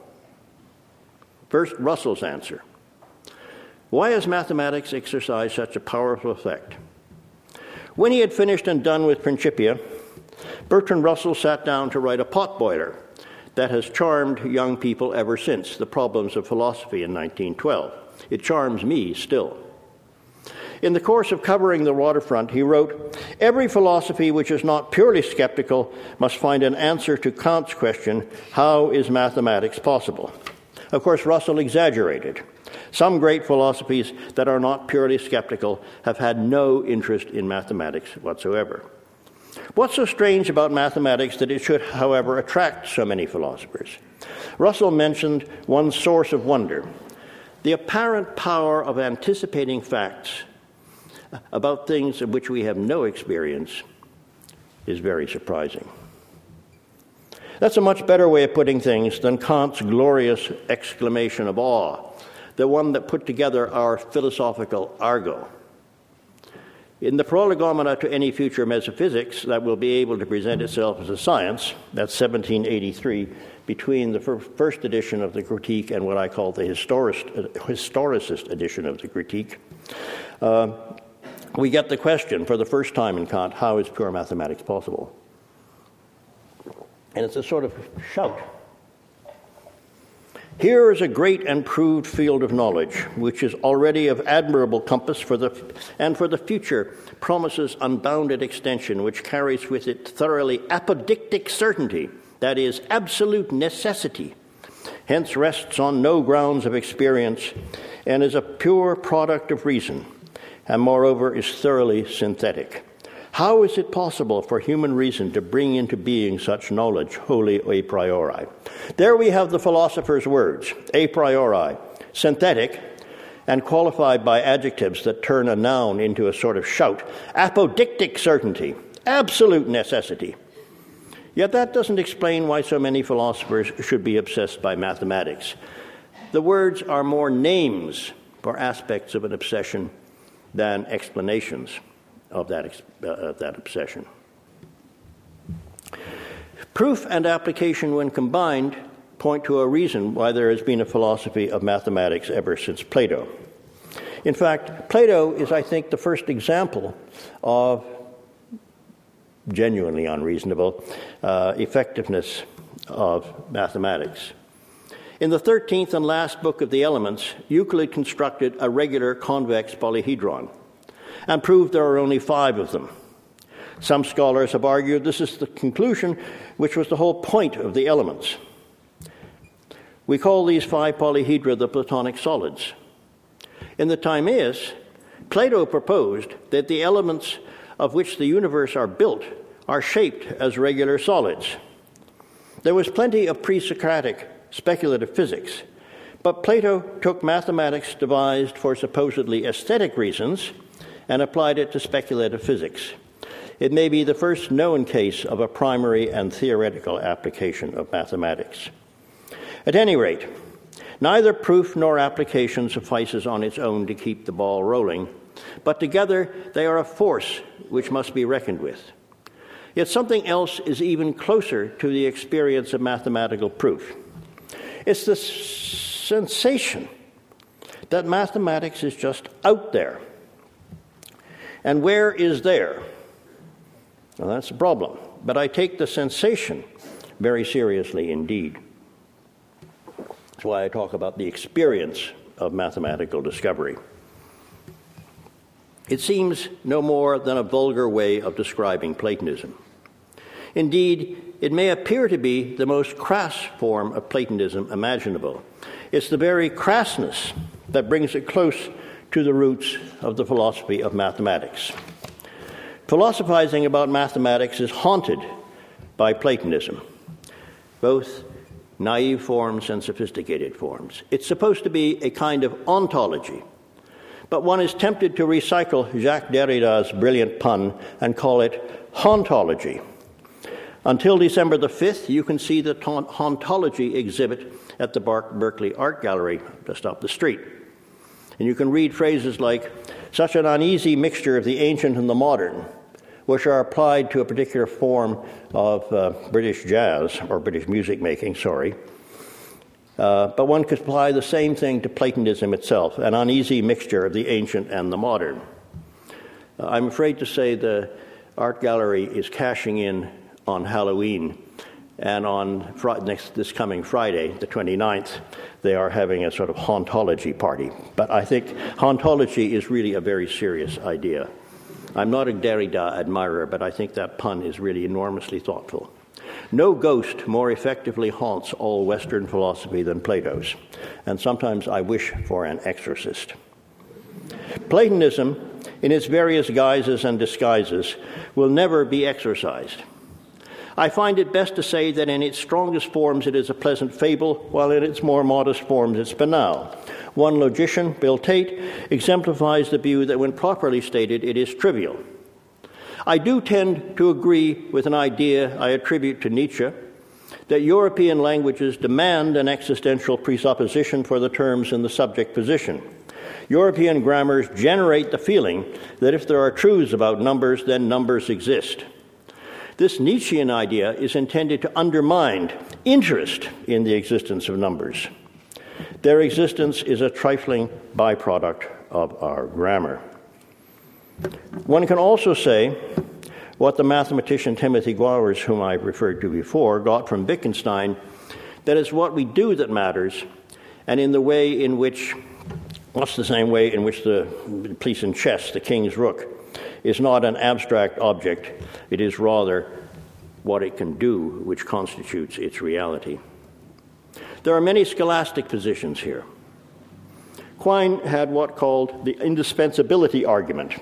First, Russell's answer. Why has mathematics exercised such a powerful effect? When he had finished and done with Principia, Bertrand Russell sat down to write a potboiler that has charmed young people ever since, The Problems of Philosophy in nineteen twelve. It charms me still. In the course of covering the waterfront, he wrote, "Every philosophy which is not purely skeptical must find an answer to Kant's question, how is mathematics possible?" Of course, Russell exaggerated. Some great philosophies that are not purely skeptical have had no interest in mathematics whatsoever. What's so strange about mathematics that it should, however, attract so many philosophers? Russell mentioned one source of wonder: the apparent power of anticipating facts about things of which we have no experience is very surprising. That's a much better way of putting things than Kant's glorious exclamation of awe, the one that put together our philosophical argot. In the Prolegomena to any future metaphysics that will be able to present itself as a science, that's seventeen eighty-three, between the first edition of the Critique and what I call the historic, historicist edition of the Critique, uh, we get the question for the first time in Kant, how is pure mathematics possible? And it's a sort of shout. Here is a great and proved field of knowledge, which is already of admirable compass for the, and for the future promises unbounded extension, which carries with it thoroughly apodictic certainty, that is, absolute necessity, hence rests on no grounds of experience, and is a pure product of reason, and moreover is thoroughly synthetic. How is it possible for human reason to bring into being such knowledge wholly a priori? There we have the philosopher's words, a priori, synthetic, and qualified by adjectives that turn a noun into a sort of shout. Apodictic certainty, absolute necessity. Yet that doesn't explain why so many philosophers should be obsessed by mathematics. The words are more names for aspects of an obsession than explanations of that, uh, of that obsession. Proof and application, when combined, point to a reason why there has been a philosophy of mathematics ever since Plato. In fact, Plato is, I think, the first example of genuinely unreasonable uh, effectiveness of mathematics. In the thirteenth and last book of the Elements, Euclid constructed a regular convex polyhedron and proved there are only five of them. Some scholars have argued this is the conclusion, which was the whole point of the Elements. We call these five polyhedra the Platonic solids. In the Timaeus, Plato proposed that the elements of which the universe are built are shaped as regular solids. There was plenty of pre-Socratic speculative physics, but Plato took mathematics devised for supposedly aesthetic reasons and applied it to speculative physics. It may be the first known case of a primary and theoretical application of mathematics. At any rate, neither proof nor application suffices on its own to keep the ball rolling, but together they are a force which must be reckoned with. Yet something else is even closer to the experience of mathematical proof. It's the sensation that mathematics is just out there. And where is there? Well, that's a problem. But I take the sensation very seriously indeed. That's why I talk about the experience of mathematical discovery. It seems no more than a vulgar way of describing Platonism. Indeed, it may appear to be the most crass form of Platonism imaginable. It's the very crassness that brings it close to the roots of the philosophy of mathematics. Philosophizing about mathematics is haunted by Platonism, both naive forms and sophisticated forms. It's supposed to be a kind of ontology, but one is tempted to recycle Jacques Derrida's brilliant pun and call it hauntology. Until December the fifth, you can see the hauntology exhibit at the Berkeley Art Gallery just up the street. And you can read phrases like, such an uneasy mixture of the ancient and the modern, which are applied to a particular form of uh, British jazz, or British music making, sorry. Uh, but one could apply the same thing to Platonism itself, an uneasy mixture of the ancient and the modern. Uh, I'm afraid to say the art gallery is cashing in on Halloween, and on fr- next this coming Friday, the twenty-ninth, they are having a sort of hauntology party. But I think hauntology is really a very serious idea. I'm not a Derrida admirer, but I think that pun is really enormously thoughtful. No ghost more effectively haunts all Western philosophy than Plato's, and sometimes I wish for an exorcist. Platonism, in its various guises and disguises, will never be exorcised. I find it best to say that in its strongest forms it is a pleasant fable, while in its more modest forms it's banal. One logician, Bill Tate, exemplifies the view that when properly stated it is trivial. I do tend to agree with an idea I attribute to Nietzsche, that European languages demand an existential presupposition for the terms in the subject position. European grammars generate the feeling that if there are truths about numbers, then numbers exist. This Nietzschean idea is intended to undermine interest in the existence of numbers. Their existence is a trifling byproduct of our grammar. One can also say what the mathematician Timothy Gowers, whom I referred to before, got from Wittgenstein, that it's what we do that matters, and in the way in which, what's the same way in which the piece in chess, the king's rook, is not an abstract object, it is rather what it can do which constitutes its reality. There are many scholastic positions here. Quine had what called the indispensability argument,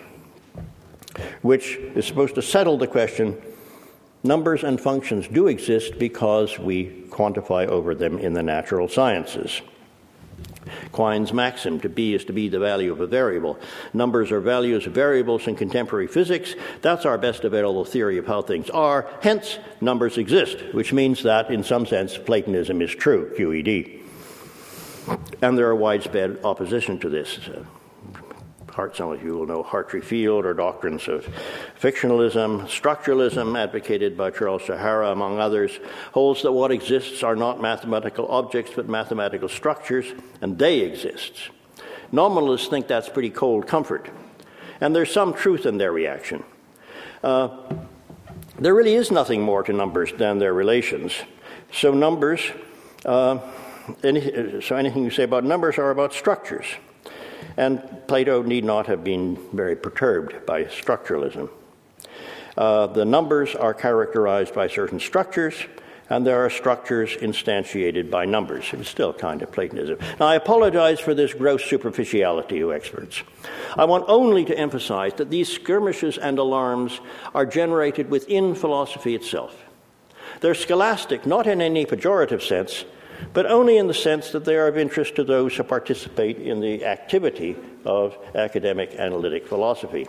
which is supposed to settle the question, numbers and functions do exist because we quantify over them in the natural sciences. Quine's maxim, to be is to be the value of a variable. Numbers are values of variables in contemporary physics. That's our best available theory of how things are. Hence, numbers exist, which means that, in some sense, Platonism is true, Q E D. And there are widespread opposition to this. Uh, Hart, some of you will know Hartree-Field, or doctrines of fictionalism. Structuralism, advocated by Charles Sahara, among others, holds that what exists are not mathematical objects, but mathematical structures, and they exist. Nominalists think that's pretty cold comfort, and there's some truth in their reaction. Uh, there really is nothing more to numbers than their relations. So numbers, uh, any, so anything you say about numbers are about structures. And Plato need not have been very perturbed by structuralism. Uh, the numbers are characterized by certain structures, and there are structures instantiated by numbers. It's still kind of Platonism. Now, I apologize for this gross superficiality, you experts. I want only to emphasize that these skirmishes and alarms are generated within philosophy itself. They're scholastic, not in any pejorative sense, but only in the sense that they are of interest to those who participate in the activity of academic analytic philosophy.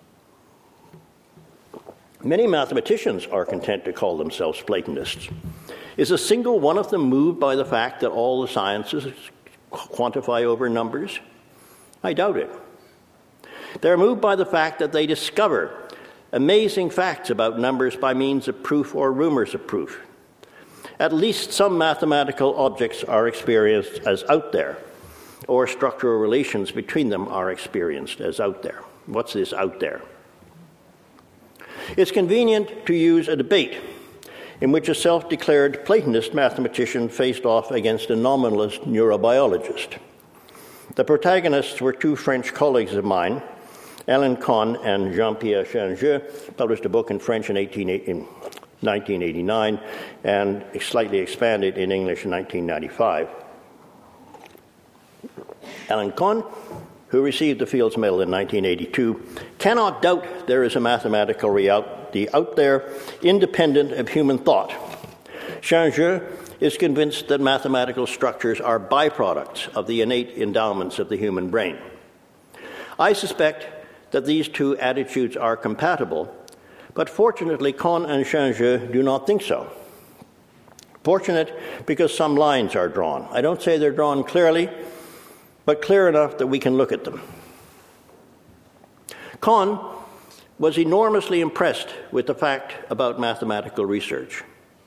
Many mathematicians are content to call themselves Platonists. Is a single one of them moved by the fact that all the sciences quantify over numbers? I doubt it. They're moved by the fact that they discover amazing facts about numbers by means of proof or rumors of proof. At least some mathematical objects are experienced as out there, or structural relations between them are experienced as out there. What's this out there? It's convenient to use a debate in which a self-declared Platonist mathematician faced off against a nominalist neurobiologist. The protagonists were two French colleagues of mine, Alain Connes and Jean-Pierre Changeux, published a book in French in nineteen eighty-nine and slightly expanded in English in nineteen ninety-five. Alain Connes, who received the Fields Medal in nineteen eighty-two, cannot doubt there is a mathematical reality out there independent of human thought. Changeux is convinced that mathematical structures are byproducts of the innate endowments of the human brain. I suspect that these two attitudes are compatible, but fortunately, Connes and Changeux do not think so. Fortunate because some lines are drawn. I don't say they're drawn clearly, but clear enough that we can look at them. Connes was enormously impressed with the fact about mathematical research.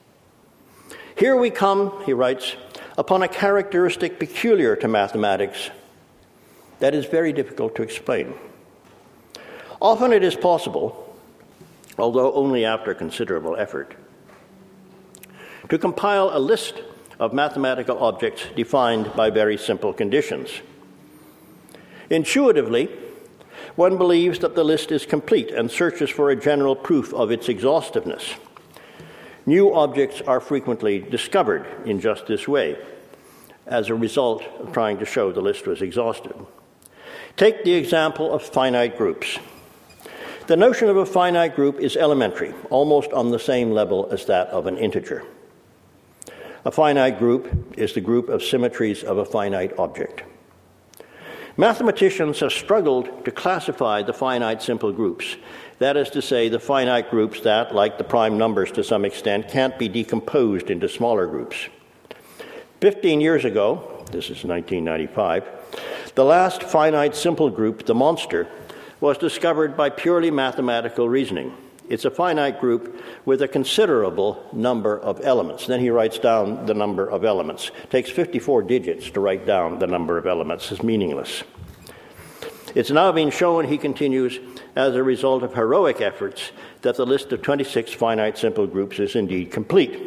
Here we come, he writes, upon a characteristic peculiar to mathematics that is very difficult to explain. Often it is possible, although only after considerable effort, to compile a list of mathematical objects defined by very simple conditions. Intuitively, one believes that the list is complete and searches for a general proof of its exhaustiveness. New objects are frequently discovered in just this way, as a result of trying to show the list was exhaustive. Take the example of finite groups. The notion of a finite group is elementary, almost on the same level as that of an integer. A finite group is the group of symmetries of a finite object. Mathematicians have struggled to classify the finite simple groups, that is to say, the finite groups that, like the prime numbers to some extent, can't be decomposed into smaller groups. Fifteen years ago, this is nineteen ninety-five, the last finite simple group, the monster, was discovered by purely mathematical reasoning. It's a finite group with a considerable number of elements. Then he writes down the number of elements. It takes fifty-four digits to write down the number of elements. It's meaningless. It's now been shown, he continues, as a result of heroic efforts, that the list of twenty-six finite simple groups is indeed complete.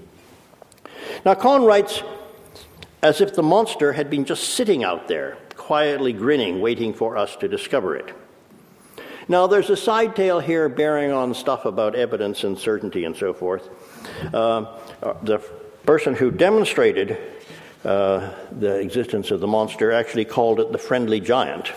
Now, Connes writes as if the monster had been just sitting out there, quietly grinning, waiting for us to discover it. Now, there's a side tale here bearing on stuff about evidence and certainty and so forth. Uh, the person who demonstrated uh, the existence of the monster actually called it the friendly giant.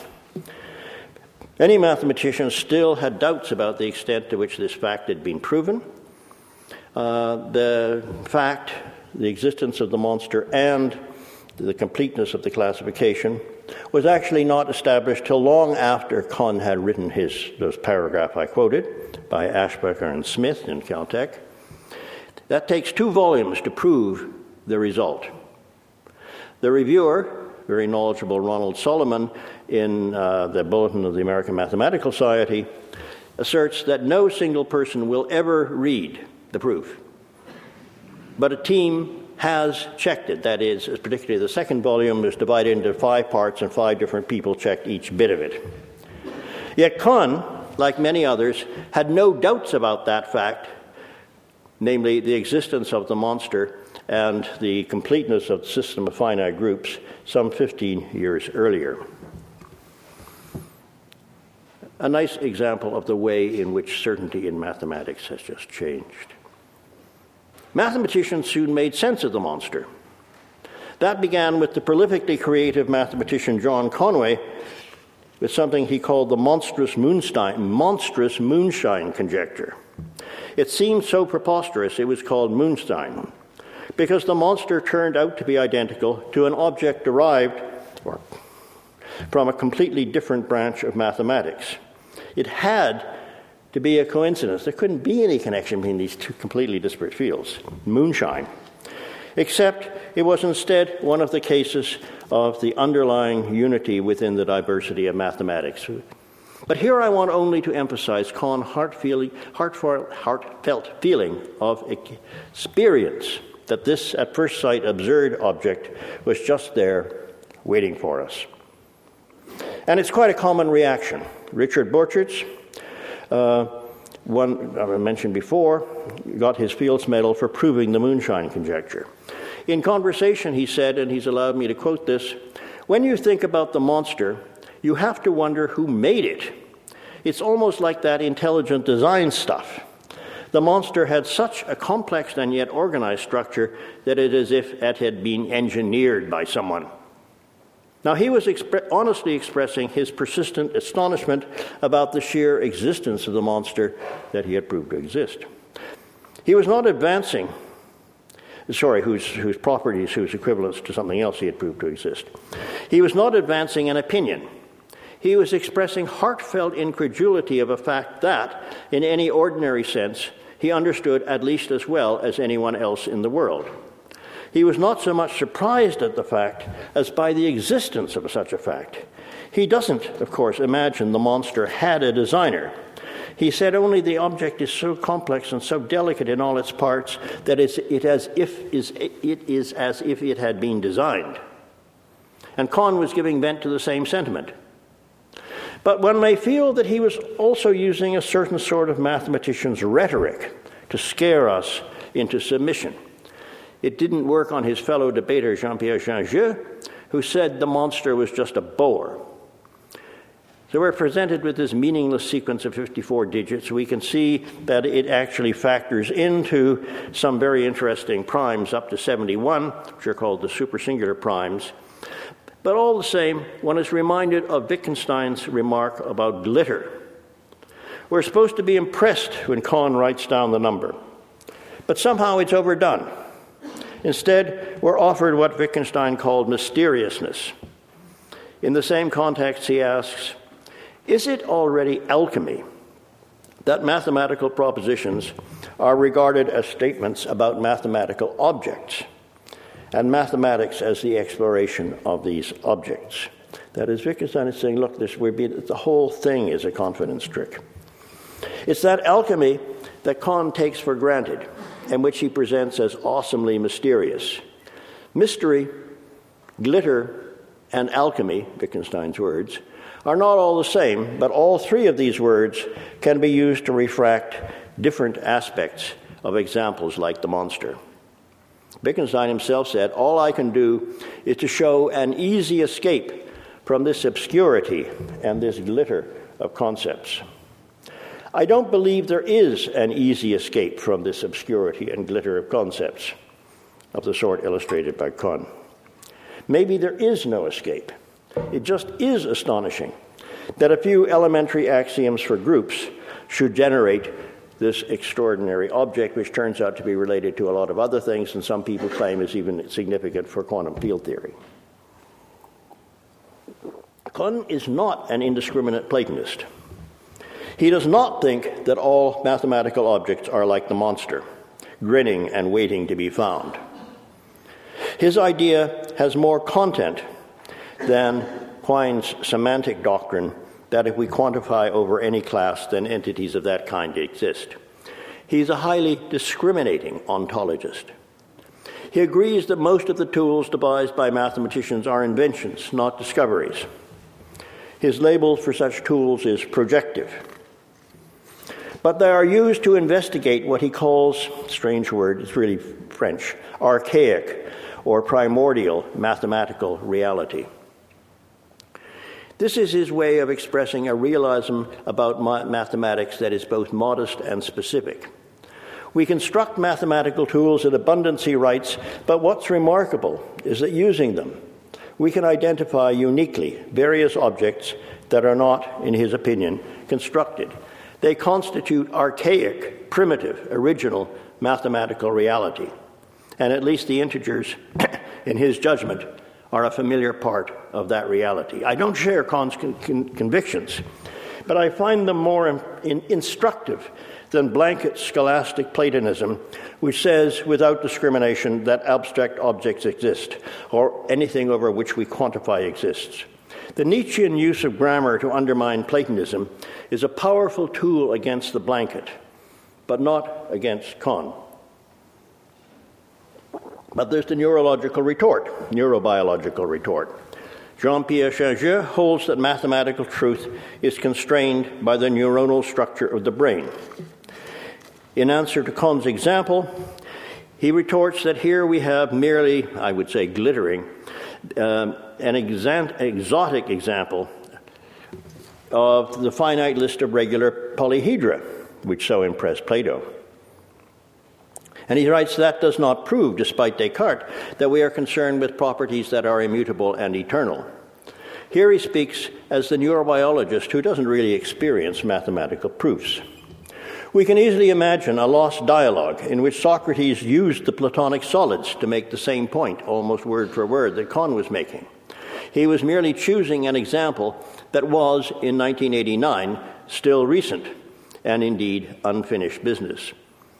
Many mathematicians still had doubts about the extent to which this fact had been proven. Uh, the fact, the existence of the monster, and the completeness of the classification, was actually not established till long after Kohn had written his those paragraph I quoted by Ashbacher and Smith in Caltech. That takes two volumes to prove the result. The reviewer, very knowledgeable Ronald Solomon, in uh, the Bulletin of the American Mathematical Society, asserts that no single person will ever read the proof. But a team has checked it. That is, particularly the second volume is divided into five parts, and five different people checked each bit of it. Yet Kohn, like many others, had no doubts about that fact, namely the existence of the monster and the completeness of the system of finite groups some fifteen years earlier. A nice example of the way in which certainty in mathematics has just changed. Mathematicians soon made sense of the monster. That began with the prolifically creative mathematician John Conway with something he called the monstrous moonshine, monstrous moonshine conjecture. It seemed so preposterous it was called moonshine, because the monster turned out to be identical to an object derived or, from a completely different branch of mathematics. It had to be a coincidence. There couldn't be any connection between these two completely disparate fields, moonshine, except it was instead one of the cases of the underlying unity within the diversity of mathematics. But here I want only to emphasize Kohn's heartfelt feeling of experience that this, at first sight, absurd object was just there waiting for us. And it's quite a common reaction. Richard Borchertz, uh, one I mentioned before, got his Fields Medal for proving the moonshine conjecture. In conversation, he said, and he's allowed me to quote this, "When you think about the monster, you have to wonder who made it. It's almost like that intelligent design stuff. The monster had such a complex and yet organized structure that it is as if it had been engineered by someone." Now, he was expre- honestly expressing his persistent astonishment about the sheer existence of the monster that he had proved to exist. He was not advancing, sorry, whose, whose properties, whose equivalence to something else he had proved to exist. He was not advancing an opinion. He was expressing heartfelt incredulity of a fact that, in any ordinary sense, he understood at least as well as anyone else in the world. He was not so much surprised at the fact as by the existence of such a fact. He doesn't, of course, imagine the monster had a designer. He said only the object is so complex and so delicate in all its parts that it's, it, as if, is, it is as if it had been designed. And Kohn was giving vent to the same sentiment. But one may feel that he was also using a certain sort of mathematician's rhetoric to scare us into submission. It didn't work on his fellow debater Jean-Pierre Changeux, who said the monster was just a bore. So we're presented with this meaningless sequence of fifty-four digits. We can see that it actually factors into some very interesting primes up to seventy-one, which are called the supersingular primes. But all the same, one is reminded of Wittgenstein's remark about glitter. We're supposed to be impressed when Kohn writes down the number, but somehow it's overdone. Instead, we're offered what Wittgenstein called mysteriousness. In the same context, he asks, is it already alchemy that mathematical propositions are regarded as statements about mathematical objects, and mathematics as the exploration of these objects? That is, Wittgenstein is saying, look, this would be, the whole thing is a confidence trick. It's that alchemy that Kohn takes for granted, and which he presents as awesomely mysterious. Mystery, glitter, and alchemy, Wittgenstein's words, are not all the same, but all three of these words can be used to refract different aspects of examples like the monster. Wittgenstein himself said, all I can do is to show an easy escape from this obscurity and this glitter of concepts. I don't believe there is an easy escape from this obscurity and glitter of concepts of the sort illustrated by Kohn. Maybe there is no escape. It just is astonishing that a few elementary axioms for groups should generate this extraordinary object, which turns out to be related to a lot of other things, and some people claim is even significant for quantum field theory. Kuhn is not an indiscriminate Platonist. He does not think that all mathematical objects are like the monster, grinning and waiting to be found. His idea has more content than Quine's semantic doctrine that if we quantify over any class, then entities of that kind exist. He's a highly discriminating ontologist. He agrees that most of the tools devised by mathematicians are inventions, not discoveries. His label for such tools is projective. But they are used to investigate what he calls, strange word, it's really French, archaic or primordial mathematical reality. This is his way of expressing a realism about mathematics that is both modest and specific. We construct mathematical tools at abundance, he writes, but what's remarkable is that using them, we can identify uniquely various objects that are not, in his opinion, constructed. They constitute archaic, primitive, original mathematical reality. And at least the integers, in his judgment, are a familiar part of that reality. I don't share Kuhn's con- con- convictions, but I find them more in- in- instructive than blanket scholastic Platonism, which says without discrimination that abstract objects exist, or anything over which we quantify exists. The Nietzschean use of grammar to undermine Platonism is a powerful tool against the blanket, but not against Kuhn. But there's the neurological retort, neurobiological retort. Jean-Pierre Changeux holds that mathematical truth is constrained by the neuronal structure of the brain. In answer to Kuhn's example, he retorts that here we have merely, I would say glittering, um, an exa- exotic example of the finite list of regular polyhedra, which so impressed Plato. And he writes, that does not prove, despite Descartes, that we are concerned with properties that are immutable and eternal. Here he speaks as the neurobiologist who doesn't really experience mathematical proofs. We can easily imagine a lost dialogue in which Socrates used the Platonic solids to make the same point, almost word for word, that Kuhn was making. He was merely choosing an example that was, in nineteen eighty-nine, still recent, and indeed unfinished business.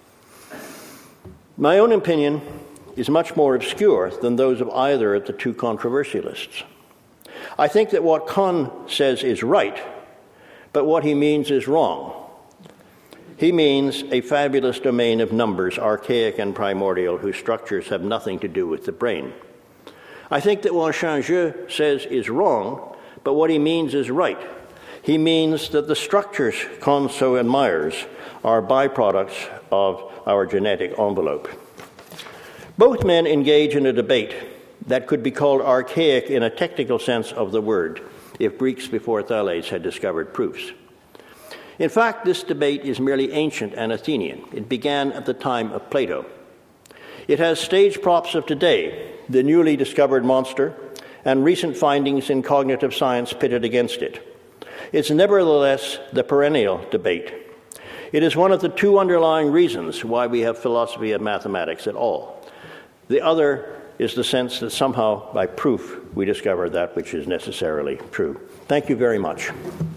My own opinion is much more obscure than those of either of the two controversialists. I think that what Kuhn says is right, but what he means is wrong. He means a fabulous domain of numbers, archaic and primordial, whose structures have nothing to do with the brain. I think that what Changeux says is wrong, but what he means is right. He means that the structures Kuhn so admires are byproducts of our genetic envelope. Both men engage in a debate that could be called archaic in a technical sense of the word, if Greeks before Thales had discovered proofs. In fact, this debate is merely ancient and Athenian. It began at the time of Plato. It has stage props of today, the newly discovered monster, and recent findings in cognitive science pitted against it. It's nevertheless the perennial debate. It is one of the two underlying reasons why we have philosophy of mathematics at all. The other is the sense that somehow, by proof, we discover that which is necessarily true. Thank you very much.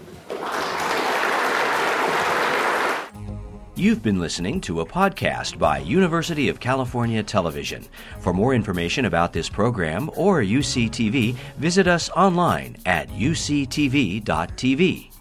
You've been listening to a podcast by University of California Television. For more information about this program or U C T V, visit us online at u c t v dot t v.